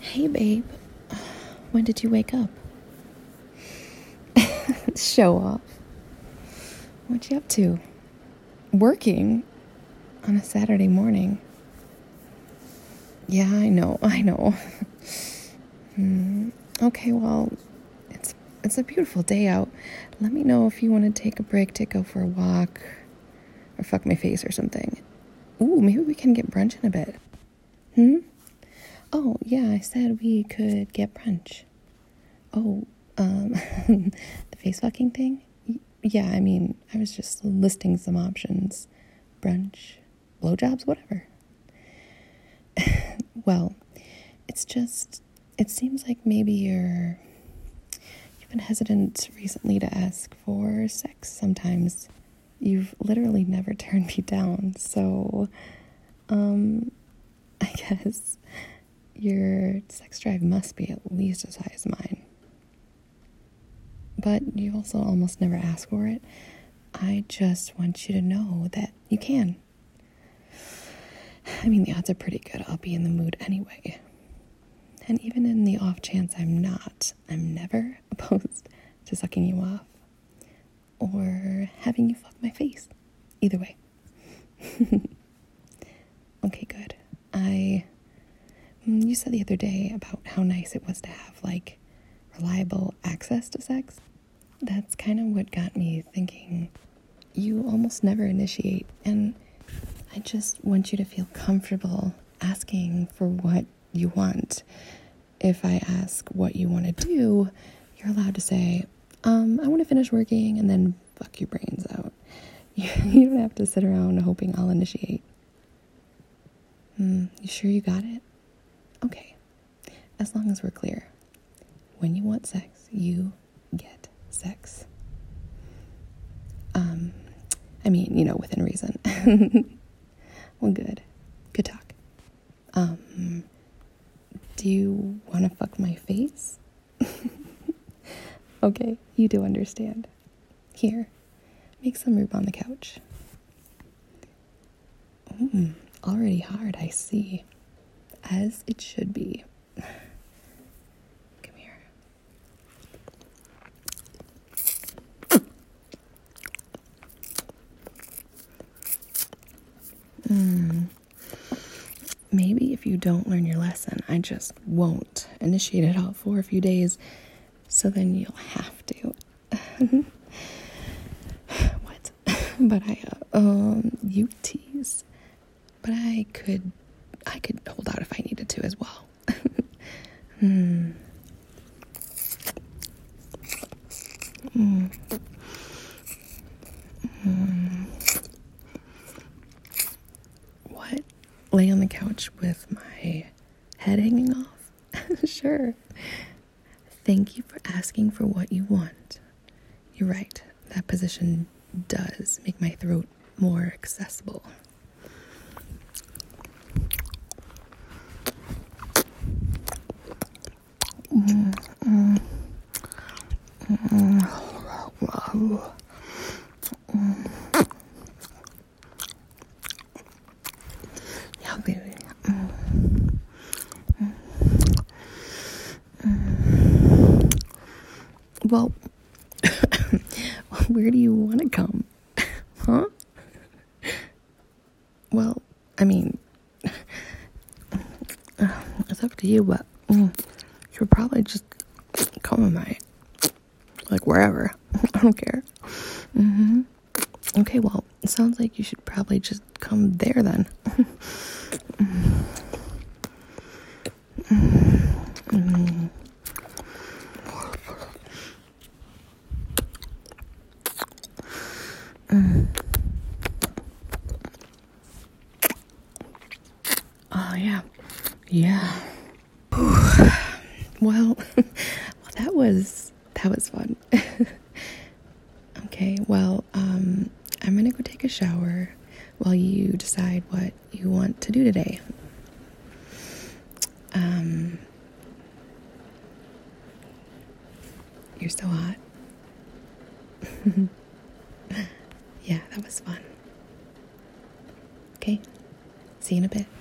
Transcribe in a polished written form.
Hey, babe. When did you wake up? Show off. What you up to? Working? On a Saturday morning? Yeah, I know. Okay, well, it's a beautiful day out. Let me know if you want to take a break to go for a walk or fuck my face or something. Ooh, maybe we can get brunch in a bit. Oh, yeah, I said we could get brunch. Oh, the face fucking thing? Yeah, I mean, I was just listing some options. Brunch, blowjobs, whatever. Well, it seems like maybe you've been hesitant recently to ask for sex sometimes. You've literally never turned me down, so, I guess your sex drive must be at least as high as mine. But you also almost never ask for it. I just want you to know that you can. I mean, the odds are pretty good I'll be in the mood anyway. And even in the off chance I'm not, I'm never opposed to sucking you off or having you fuck my face. Either way. Okay, good. You said the other day about how nice it was to have, like, reliable access to sex. That's kind of what got me thinking. You almost never initiate, and I just want you to feel comfortable asking for what you want. If I ask what you want to do, you're allowed to say, I want to finish working and then fuck your brains out. You don't have to sit around hoping I'll initiate. You sure you got it? Okay. As long as we're clear. When you want sex, you get sex. I mean, within reason. Well, good. Good talk. Do you want to fuck my face? Okay, you do understand. Here, make some room on the couch. Already hard, I see. As it should be. Come here. Maybe if you don't learn your lesson, I just won't initiate it all for a few days, so then you'll have to. What? But you tease. But I could hold out if I needed to as well. What? Lay on the couch with my head hanging off? Sure. Thank you for asking for what you want. You're right. That position does make my throat more accessible. Yeah, baby. Well, where do you want to come? Huh? Well, I mean, it's up to you, but you should probably just come in wherever. I don't care. Okay, well, it sounds like you should probably just come there then. Oh, yeah. Well, that was fun. Okay, well, I'm gonna go take a shower while you decide what you want to do today. You're so hot. Yeah, that was fun. Okay, see you in a bit.